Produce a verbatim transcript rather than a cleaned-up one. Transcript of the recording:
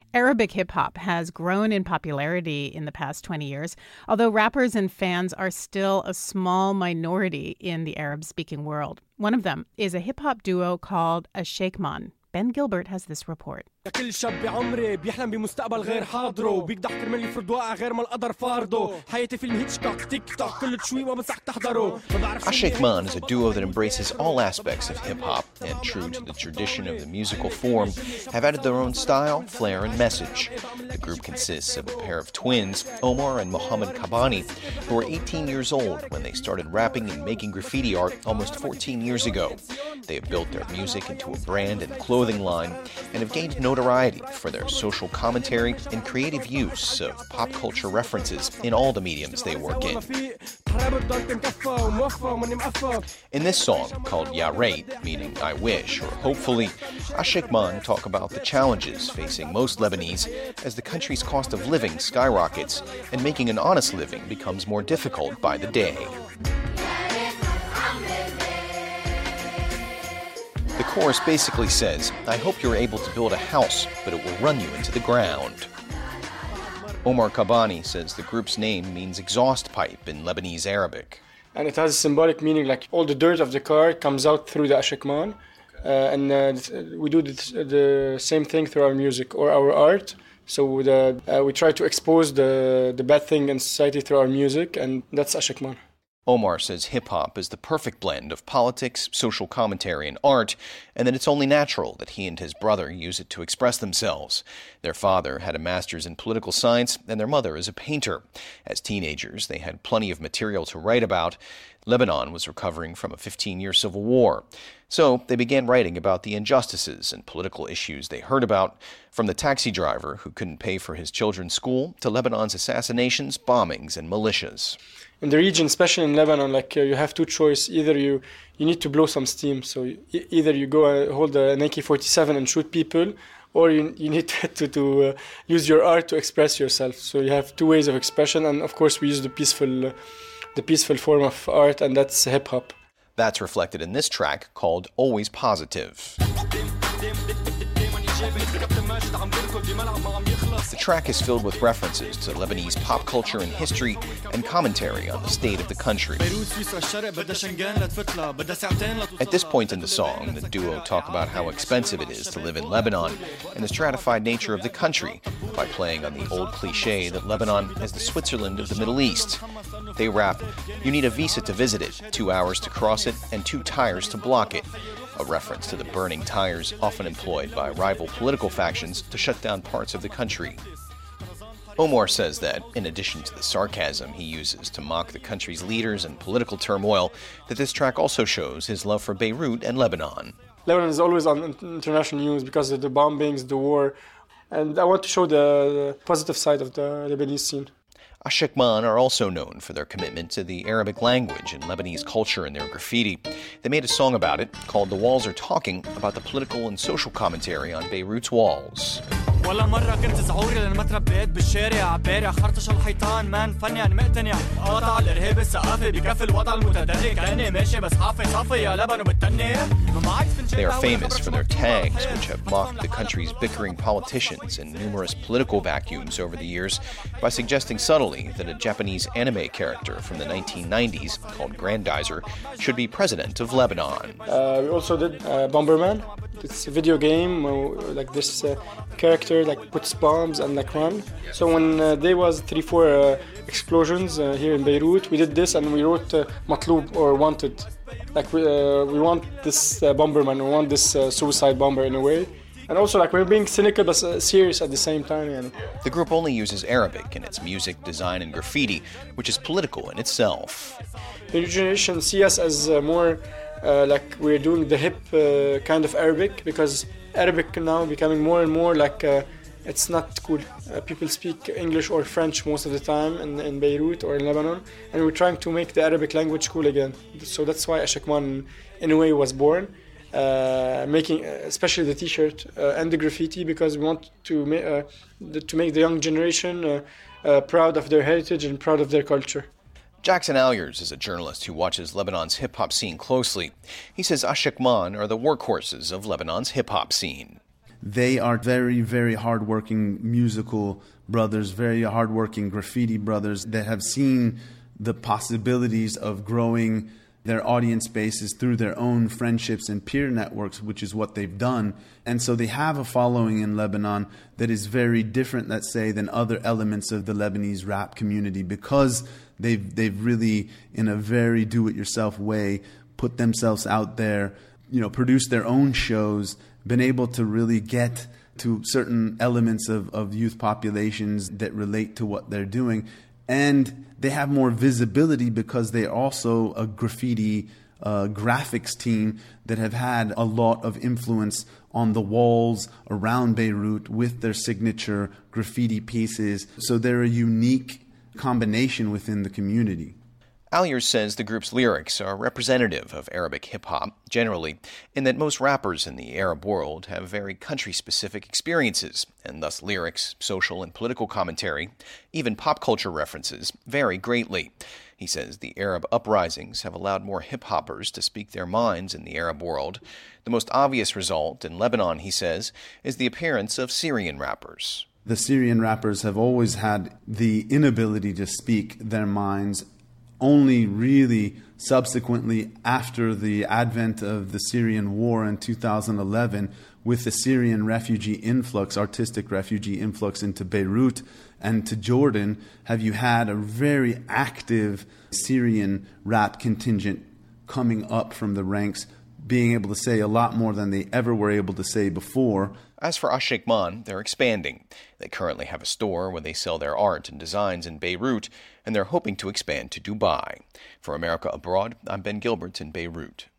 Arabic hip-hop has grown in popularity in the past twenty years, although rappers and fans are still a small minority in the Arab-speaking world. One of them is a hip-hop duo called Ashekman. Ben Gilbert has this report. كل شاب بعمري بيحلم بمستقبل غير حاضره بيقدح كرمال يفرض واقع غير ما القدر فارضه حياتي فيلم هيتشكوك تيك توك كل شوي ما بنصحك تحضره Ashekman is a duo that embraces all aspects of hip-hop and, true to the tradition of the musical form, have added their own style, flair, and message. The group consists of a pair of twins, Omar and Mohammed Kabani, who were eighteen years old when they started rapping and making graffiti art almost fourteen years ago. They have built their music into a brand and clothing line and have gained notoriety for their social commentary and creative use of pop culture references in all the mediums they work in. In this song, called Ya Reit, meaning I wish or hopefully, Ashekman talk about the challenges facing most Lebanese as the country's cost of living skyrockets and making an honest living becomes more difficult by the day. The chorus basically says, I hope you're able to build a house, but it will run you into the ground. Omar Kabani says the group's name means exhaust pipe in Lebanese Arabic. And it has a symbolic meaning, like all the dirt of the car comes out through the Ashekman. Uh, and uh, we do the, the same thing through our music or our art. So the, uh, we try to expose the, the bad thing in society through our music, and that's Ashekman. Omar says hip-hop is the perfect blend of politics, social commentary, and art, and that it's only natural that he and his brother use it to express themselves. Their father had a master's in political science, and their mother is a painter. As teenagers, they had plenty of material to write about. Lebanon was recovering from a fifteen-year civil war. So they began writing about the injustices and political issues they heard about, from the taxi driver who couldn't pay for his children's school to Lebanon's assassinations, bombings, and militias. In the region, especially in Lebanon, like uh, you have two choices. Either you, you need to blow some steam, so you, either you go uh, hold an A K forty-seven and shoot people, or you, you need to, to, to uh, use your art to express yourself. So you have two ways of expression, and of course we use the peaceful, uh, the peaceful form of art, and that's hip-hop. That's reflected in this track called Always Positive. The track is filled with references to Lebanese pop culture and history and commentary on the state of the country. At this point in the song, the duo talk about how expensive it is to live in Lebanon and the stratified nature of the country by playing on the old cliché that Lebanon is the Switzerland of the Middle East. They rap, you need a visa to visit it, two hours to cross it, and two tires to block it. A reference to the burning tires often employed by rival political factions to shut down parts of the country. Omar says that, in addition to the sarcasm he uses to mock the country's leaders and political turmoil, that this track also shows his love for Beirut and Lebanon. Lebanon is always on international news because of the bombings, the war, and I want to show the, the positive side of the Lebanese scene. Ashekman are also known for their commitment to the Arabic language and Lebanese culture in their graffiti. They made a song about it called The Walls Are Talking, about the political and social commentary on Beirut's walls. ولا مرة كنت زعوري لأن ما تربيت بالشارع بارع خرطش الحيطان ما نفني عن مقتنع قاطع الإرهاب الثقافي بكفي الوضع المتدرج كأني ماشي بس حافي صافي يا لبن وبتني. They are famous for their tags, which have mocked the country's bickering politicians and numerous political vacuums over the years by suggesting subtly that a Japanese anime character from the nineteen nineties called Grandizer should be president of Lebanon. Uh, we also did uh, Bomberman. It's a video game uh, like this uh, character like puts bombs and like run. So when uh, there was three, four uh, explosions uh, here in Beirut, we did this and we wrote uh, Matloob or Wanted. Like we uh, we want this uh, Bomberman, we want this uh, suicide bomber in a way. And also like we're being cynical but uh, serious at the same time. Yani. The group only uses Arabic in its music, design, and graffiti, which is political in itself. The new generation see us as uh, more uh, like we're doing the hip uh, kind of Arabic, because Arabic now becoming more and more like uh, it's not cool. Uh, people speak English or French most of the time in, in Beirut or in Lebanon, and we're trying to make the Arabic language cool again. So that's why Ashekman in a way was born. Uh, making uh, especially the t-shirt uh, and the graffiti, because we want to, ma- uh, the, to make the young generation uh, uh, proud of their heritage and proud of their culture. Jackson Alyers is a journalist who watches Lebanon's hip-hop scene closely. He says Ashekman are the workhorses of Lebanon's hip-hop scene. They are very, very hardworking musical brothers, very hardworking graffiti brothers that have seen the possibilities of growing their audience bases through their own friendships and peer networks, which is what they've done. And so they have a following in Lebanon that is very different, let's say, than other elements of the Lebanese rap community, because they've they've really, in a very do-it-yourself way, put themselves out there, you know, produced their own shows, been able to really get to certain elements of, of youth populations that relate to what they're doing. And they have more visibility because they're also a graffiti uh, graphics team that have had a lot of influence on the walls around Beirut with their signature graffiti pieces. So they're a unique combination within the community. Alyers says the group's lyrics are representative of Arabic hip-hop generally, in that most rappers in the Arab world have very country-specific experiences, and thus lyrics, social and political commentary, even pop culture references, vary greatly. He says the Arab uprisings have allowed more hip-hoppers to speak their minds in the Arab world. The most obvious result in Lebanon, he says, is the appearance of Syrian rappers. The Syrian rappers have always had the inability to speak their minds. Only really subsequently, after the advent of the Syrian war in two thousand eleven, with the Syrian refugee influx, artistic refugee influx into Beirut and to Jordan, have you had a very active Syrian rap contingent coming up from the ranks, being able to say a lot more than they ever were able to say before. As for Ashekman, they're expanding. They currently have a store where they sell their art and designs in Beirut, and they're hoping to expand to Dubai. For America Abroad, I'm Ben Gilbert in Beirut.